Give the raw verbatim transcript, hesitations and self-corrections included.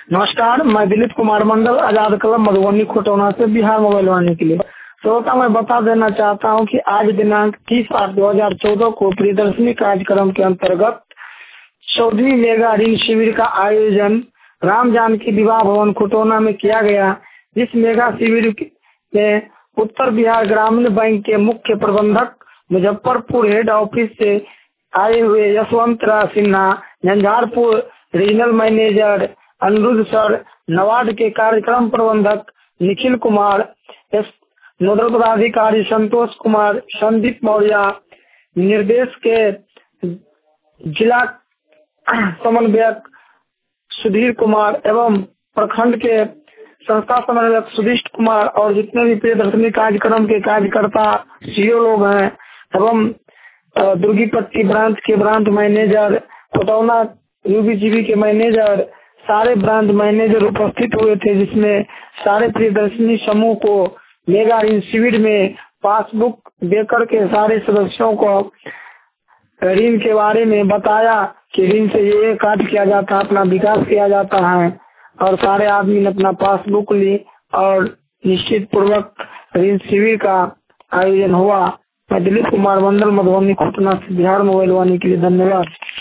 नमस्कार, मैं दिलीप कुमार मंडल, आजाद क्लब मधुबनी खोटौना से बिहार मोबाइल वाणी के लिए श्रोता मैं बता देना चाहता हूं कि आज दिनांक तीस आठ दो हजार चौदह को प्रियदर्शनी कार्यक्रम के अंतर्गत चौदहवीं मेगा ऋण शिविर का आयोजन राम जानकी विवाह भवन खोटौना में किया गया। इस मेगा शिविर में उत्तर बिहार ग्रामीण बैंक के मुख्य प्रबंधक, मुजफ्फरपुर हेड ऑफिस से आए हुए Yashwant Rao Sinha, Jhanjharpur regional manager Anirudh sir, NABARD के कार्यक्रम प्रबंधक निखिल कुमार, नोडल पदाधिकारी संतोष कुमार, संदीप मौर्य, निर्देश के जिला समन्वयक सुधीर कुमार एवं प्रखंड के संस्था समन्वयक सुधिष्ट कुमार और जितने भी प्रियदर्शनी कार्यक्रम के कार्यकर्ता सीओ लोग हैं एवं दुर्गीपट्टी ब्रांच के ब्रांच मैनेजर, खोटौना यूबीजीबी के मैनेजर, सारे ब्रांच मैनेजर उपस्थित हुए थे, जिसमें सारे प्रियदर्शनी समूह को मेगा ऋण शिविर में पासबुक देकर के सारे सदस्यों को ऋण के बारे में बताया कि ऋण से ये कार्य किया जाता है, अपना विकास किया जाता है और सारे आदमी ने अपना पासबुक ली और निश्चित पूर्वक ऋण शिविर का आयोजन हुआ। मैं दिलीप कुमार मंडल, मधुबनी खोटौना से बिहार मोबाइल वाणी के लिए धन्यवाद।